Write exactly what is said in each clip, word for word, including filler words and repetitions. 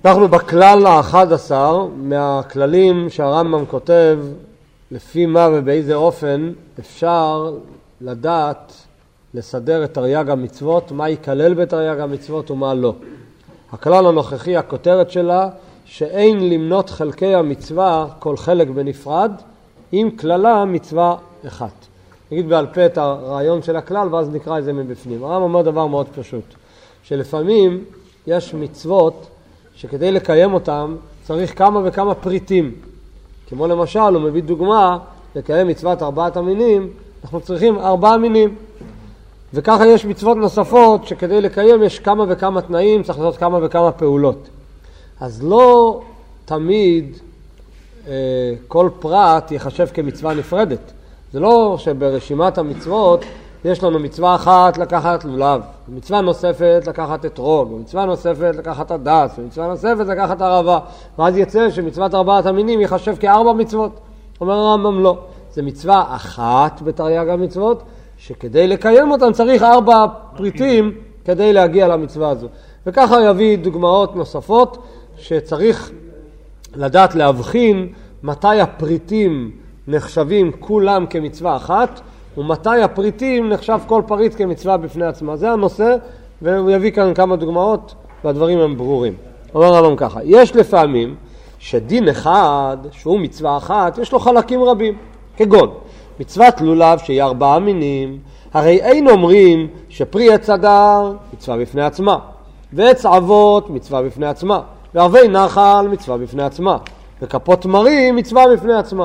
אנחנו בכלל ה-אחד עשר מהכללים שהרמב"ם כותב לפי מה ובאיזה אופן אפשר לדעת לסדר את תרי"ג המצוות, מה ייכלל בתרי"ג המצוות ומה לא. הכלל הנוכחי, הכותרת שלה, שאין למנות חלקי המצווה כל חלק בנפרד, עם כללה מצווה אחת. נגיד בעל פה את הרעיון של הכלל ואז נקרא את זה מבפנים. הרמב"ם אומר דבר מאוד פשוט, שלפעמים יש מצוות שכדי לקיים אותם צריך כמה וכמה פריטים. כמו למשל, הוא מביא דוגמה, לקיים מצוות ארבעת המינים, אנחנו צריכים ארבעה מינים. וככה יש מצוות נוספות שכדי לקיים יש כמה וכמה תנאים, צריך לעשות כמה וכמה פעולות. אז לא תמיד אה, כל פרט יחשב כמצווה נפרדת. זה לא שברשימת המצוות יש לנו מצווה אחת לקחת לולב, מצווה נוספת לקחת אתרוג, מצווה נוספת לקחת הדס, מצווה נוספת לקחת ערבה, ואז יצא שמצוות ארבעת המינים יחשב כארבע מצוות. אומר הרמב"ם לא, זה מצווה אחת בתרי"ג המצוות, שכדי לקיים אותם צריך ארבע פריטים כדי להגיע למצווה הזו. וככה יביא דוגמאות נוספות שצריך לדעת להבחין מתי הפריטים נחשבים כולם כמצווה אחת, ומתי הפריטים נחשב כל פריט כמצווה בפני עצמה. זה הנושא, והוא יביא כאן כמה דוגמאות, והדברים הם ברורים. אומר הרמב"ם ככה, יש לפעמים שדין אחד, שהוא מצווה אחת, יש לו חלקים רבים, כגון מצוות לולב שהיא ארבעה מינים, הרי אין אומרים שפרי עץ הדר מצווה בפני עצמה, ועץ אבות מצווה בפני עצמה, וערבי נחל מצווה בפני עצמה, וכפות תמרים מצווה בפני עצמה.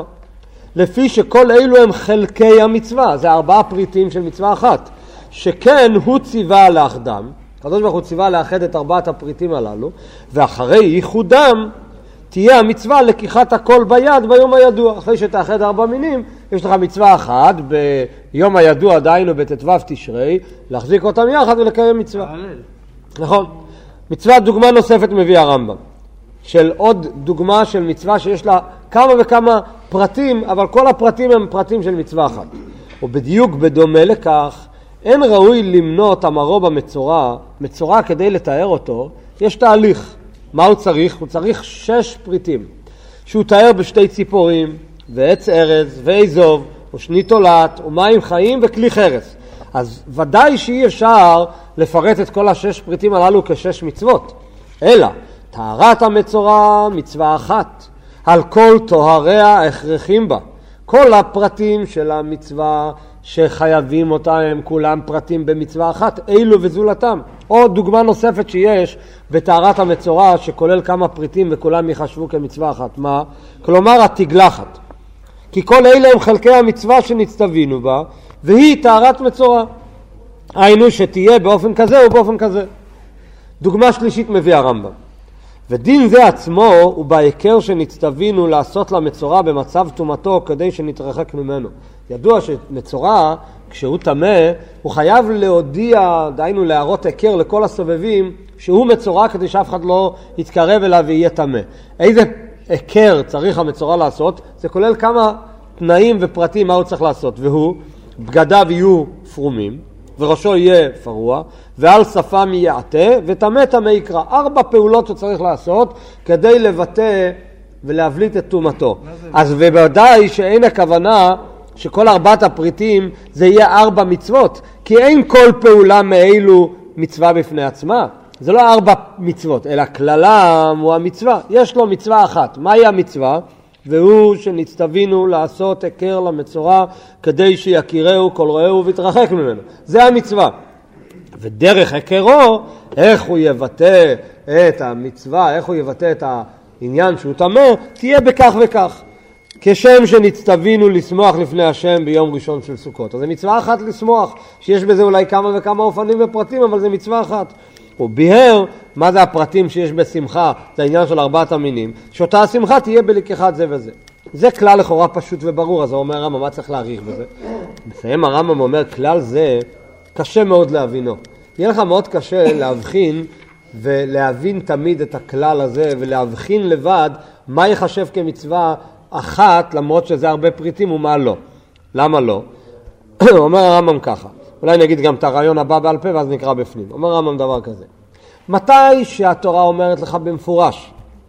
לפי שכל אלו הם חלקי המצווה, זה ארבעה פריטים של מצווה אחת, שכן הוא ציווה לאחדם, הקדוש ברוך הוא ציווה לאחד את ארבעת הפריטים הללו, ואחרי ייחודם תהיה המצווה לקיחת הכל ביד ביום הידוע. אחרי שתאחד ארבע מינים, יש לך מצווה אחת ביום הידוע, דהיינו בט"ו תשרי, להחזיק אותם יחד ולקיים מצווה. נכון. מצווה דוגמה נוספת מביא הרמב"ם, של עוד דוגמה של מצווה שיש לה כמה וכמה פרטים, אבל כל הפרטים הם פרטים של מצווה אחת. ובדיוק בדומה לכך, אין ראוי למנות אמרו במצורע, מצורע כדי לתאר אותו, יש תהליך. מה הוא צריך? הוא צריך שש פריטים, שהוא תאר בשתי ציפורים, ועץ ארז, ואיזוב, ושני תולעת, ומים חיים וכלי חרס. אז ודאי שאי אפשר לפרט את כל השש פריטים הללו כשש מצוות, אלא טהרת המצורע מצווה אחת, על כל טוהריה הכרחים בה. כל הפרטים של המצווה שחייבים אותם הם כולם פרטים במצווה אחת, אילו וזולתם. או דוגמה נוספת שיש בטהרת המצורע שכולל כמה פריטים וכולם יחשבו כמצווה אחת. מה? כלומר התגלחת. כי כל אלה הם חלקי המצווה שנצטווינו בה, והיא טהרת מצורע. היינו שתהיה באופן כזה ובאופן כזה. דוגמה שלישית מביא הרמב"ם. ודין זה עצמו הוא בהיכר שנצטווינו לעשות למצורע במצב תומתו כדי שנתרחק ממנו. ידוע שמצורע, כשהוא תמה, הוא חייב להודיע, דהיינו להראות היכר לכל הסובבים, שהוא מצורע כדי שאף אחד לא יתקרב אליו ויהיה תמה. איזה היכר צריך המצורע לעשות? זה כולל כמה תנאים ופרטים מה הוא צריך לעשות, והוא, בגדיו יהיו פרומים, וראשו יהיה פרוע, ועל שפם יהיה עטה, ותמה תמה יקרא. ארבע פעולות הוא צריך לעשות כדי לבטא ולהבליט את תומתו. אז ובוודאי שאין הכוונה שכל ארבעת הפריטים זה יהיה ארבע מצוות, כי אין כל פעולה מאלו מצווה בפני עצמה. זה לא ארבע מצוות, אלא כללם הוא המצווה. יש לו מצווה אחת. מהי המצווה? והוא שנצטווינו לעשות היכר למצורע כדי שיכירהו כל רעהו ויתרחק ממנו. זה המצווה. ודרך היכרו, איך הוא יבטא את המצווה, איך הוא יבטא את העניין שהוא תמה, תהיה בכך וכך. כשם שנצטווינו לשמוח לפני השם ביום ראשון של סוכות. אז זה מצווה אחת לשמוח, שיש בזה אולי כמה וכמה אופנים ופרטים, אבל זה מצווה אחת. הוא ביהר, מה זה הפרטים שיש בשמחה? זה העניין של ארבעת המינים. שאותה השמחה תהיה בלקיחת זה וזה. זה כלל לכאורה פשוט וברור, אז הוא אומר הרמב"ם, מה צריך להעריך בזה? מסיים הרמב"ם אומר, כלל זה קשה מאוד להבינו. יהיה לך מאוד קשה להבחין ולהבין תמיד את הכלל הזה, ולהבחין לבד מה יחשב כמצווה אחת, למרות שזה הרבה פריטים ומה לא. למה לא? אומר הרמב"ם ככה. אולי נגיד גם את הרעיון הבא בעל פה ואז נקרא בפנים. אומר הרמב"ם דבר כזה. מתי שהתורה אומרת לך במפורש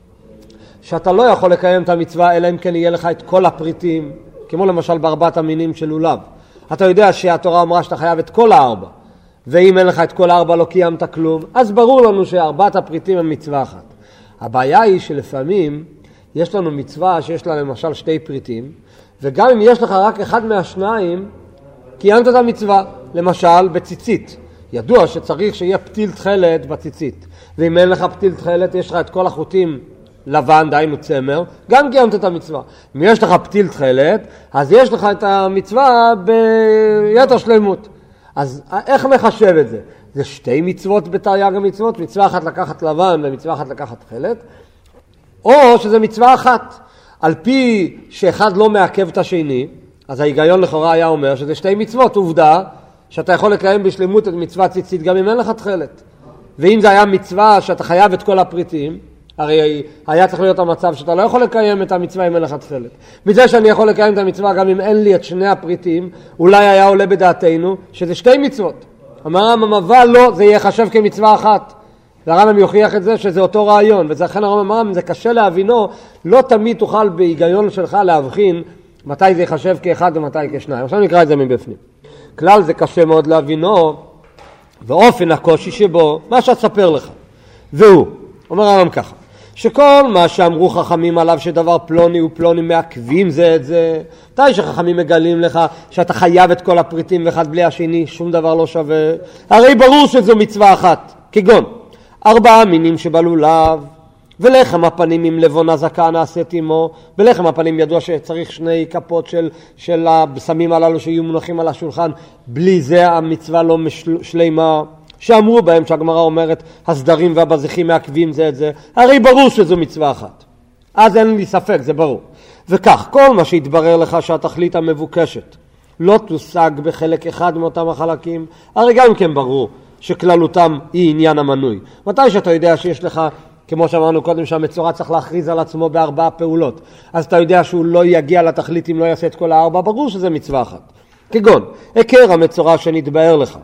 שאתה לא יכול לקיים את המצווה אלא אם כן יהיה לך את כל הפריטים, כמו למשל בארבעת המינים של לולב. אתה יודע שהתורה אמרה שאתה חייב את כל הארבע, ואם אין לך את כל הארבע לא קיימת כלום, אז ברור לנו שארבעת הפריטים הם מצווה אחת. הבעיה היא שלפעמים יש לנו מצווה שיש לה למשל שתי פריטים, וגם אם יש לך רק אחד מהשניים, קיימת את המצווה. למשל בציצית, ידוע שצריך שיהיה פתיל תחלת בציצית, ואם אין לך פתיל תחלת יש לך את כל החוטים לבן, דהיינו צמר, גם קיימת את המצווה. אם יש לך פתיל תחלת, אז יש לך את המצווה ביתר שלמות. אז איך מחשב את זה? זה שתי מצוות בתרי"ג המצוות, מצווה אחת לקחת לבן ומצווה אחת לקחת תחלת, או שזה מצווה אחת. על פי שאחד לא מעכב את השני, אז ההיגיון לכאורה היה אומר שזה שתי מצוות. עובדה שאתה יכול לקיים בשלמות את מצוות ציצית גם אם אין לך תחלת. ואם זה היה מצווה שאתה חייב את כל הפריטים, הרי היה צריך להיות המצב שאתה לא יכול לקיים את המצווה אם אין לך תחלת. מזה שאני יכול לקיים את המצווה גם אם אין לי את שני הפריטים, אולי היה עולה בדעתנו שזה שתי מצוות. אמר הרמב"ם, אבל לא, זה יהיה חשב כמצווה אחת. והרמב"ם יוכיח את זה שזה אותו רעיון, ולכן הרמב"ם אמר, זה קשה להבינו, לא תמיד תוכל בהיגיון שלך להבחין מתי זה יחשב כאחד ומתי כשניים. עכשיו נקרא את זה מבפנים. כלל זה קשה מאוד להבינו, ואופן הקושי שבו, מה שאספר לך. והוא, אומר הרמב"ם ככה, שכל מה שאמרו חכמים עליו שדבר פלוני ופלוני מעכבים זה את זה, מתי שחכמים מגלים לך שאתה חייב את כל הפריטים ואחד בלי השני, שום דבר לא שווה, הרי ברור שזו מצווה אחת, כגון ארבעה מינים שבלולב, ולחם הפנים עם לבון הזקה נעשית עמו. בלחם הפנים ידוע שצריך שני כפות של, של הבשמים הללו שיהיו מונחים על השולחן, בלי זה המצווה לא משלימה, שאמרו בהם שהגמרא אומרת הסדרים והבזיחים מעכבים זה את זה, הרי ברור שזו מצווה אחת. אז אין לי ספק, זה ברור. וכך, כל מה שהתברר לך שהתכלית המבוקשת לא תושג בחלק אחד מאותם החלקים, הרי גם כן ברור שכללותם היא עניין המנוי. מתי שאתה יודע שיש לך, כמו שאמרנו קודם, שהמצורע צריך להכריז על עצמו בארבעה פעולות, אז אתה יודע שהוא לא יגיע לתכלית אם לא יעשה את כל הארבע, ברור שזה מצווה אחת. כגון, הכר המצורע שנתבהר לך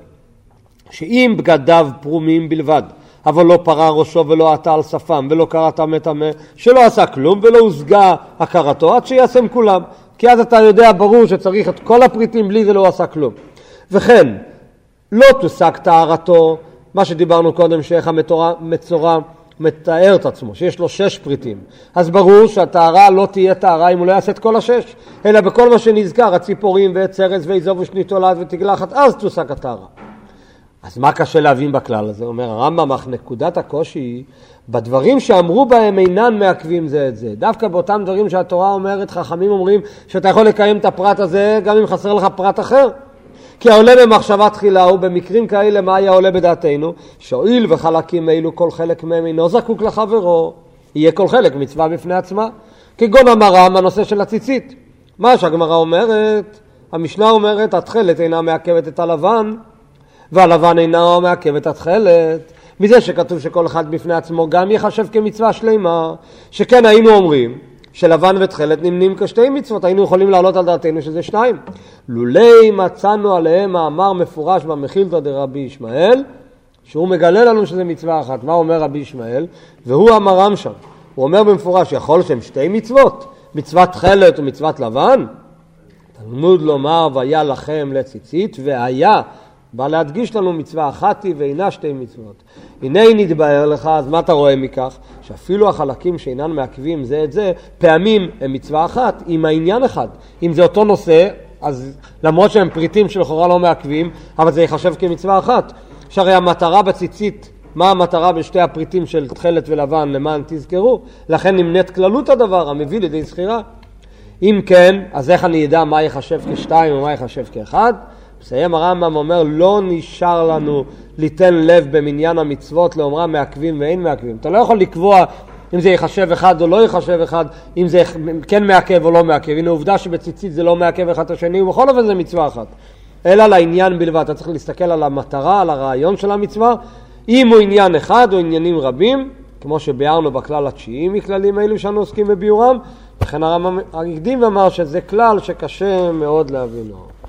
שאם בגדיו פרומים בלבד, אבל לא פרה ראשו ולא עטה על שפם ולא קראת מטמא, שלא עשה כלום ולא הושגה הכרתו עד שיעשם כולם, כי אז אתה יודע ברור שצריך את כל הפריטים, בלי זה לא עשה כלום. וכן לא תושג טהרתו, מה שדיברנו קודם, שאיך המצורע מתאר את עצמו שיש לו שש פריטים, אז ברור שהטהרה לא תהיה טהרה אם הוא לא יעשה את כל השש, אלא בכל מה שנזכר, הציפורים ועצרס ועזוב ושניתולת ותגלחת, אז תושג הטהרה. אז מה קשה להבין בכלל הזה? אומר הרמב"ם, אך נקודת הקושי היא בדברים שאמרו בהם אינן מעכבים זה את זה. דווקא באותם דברים שהתורה אומרת, חכמים אומרים שאתה יכול לקיים את הפרט הזה גם אם חסר לך פרט אחר. כי העולה במחשבה תחילה הוא במקרים כאלה, מה היה עולה בדעתנו? שהועיל וחלקים אילו כל חלק מהם אינו זקוק לחברו, יהיה כל חלק מצווה בפני עצמה. כגון המרם, הנושא של הציצית. מה שהגמרא אומרת, המשנה אומרת, התחלת אינה מעכבת את הלבן, והלבן אינה מעכב את התחלת, מזה שכתוב שכל אחד בפני עצמו גם יחשב כמצווה שלמה, שכן היינו אומרים שלבן ותחלת נמנים כשתי מצוות, היינו יכולים לעלות על דעתנו שזה שניים. לולי מצאנו עליהם מאמר מפורש במחילתא דרבי ישמעאל, שהוא מגלה לנו שזה מצווה אחת. מה אומר רבי ישמעאל? והוא המרם שם. הוא אומר במפורש, יכול שהם שתי מצוות, מצוות תחלת ומצוות לבן? תלמוד לומר, והיה לכם לציצית, והיה בא להדגיש לנו מצווה אחת היא ואינה שתי מצוות. הנה נתבהר לך, אז מה אתה רואה מכך? שאפילו החלקים שאינן מעכבים זה את זה, פעמים הם מצווה אחת עם העניין אחד. אם זה אותו נושא, אז למרות שהם פריטים שלכאורה לא מעכבים, אבל זה יחשב כמצווה אחת. שהרי המטרה בציצית, מה המטרה בשתי הפריטים של תחלת ולבן, למען תזכרו? לכן נמנית כללות הדבר, המביא לידי זכירה. אם כן, אז איך אני ידע מה יחשב כשתיים ומה יחשב כאחד? מסיים הרמב"ם אומר, לא נשאר לנו ליתן לב במניין המצוות לאומרה מעכבים ואין מעכבים. אתה לא יכול לקבוע אם זה יחשב אחד או לא יחשב אחד, אם זה כן מעכב או לא מעכב. הנה עובדה שבציצית זה לא מעכב אחד את השני, ובכל אופן זה מצווה אחת. אלא לעניין בלבד, אתה צריך להסתכל על המטרה, על הרעיון של המצווה, אם הוא עניין אחד או עניינים רבים, כמו שביארנו בכלל התשיעי מכללים האלו שאנו עוסקים בביורם, לכן הרמב"ם הקדים ואמר שזה כלל שקשה מאוד להבינו.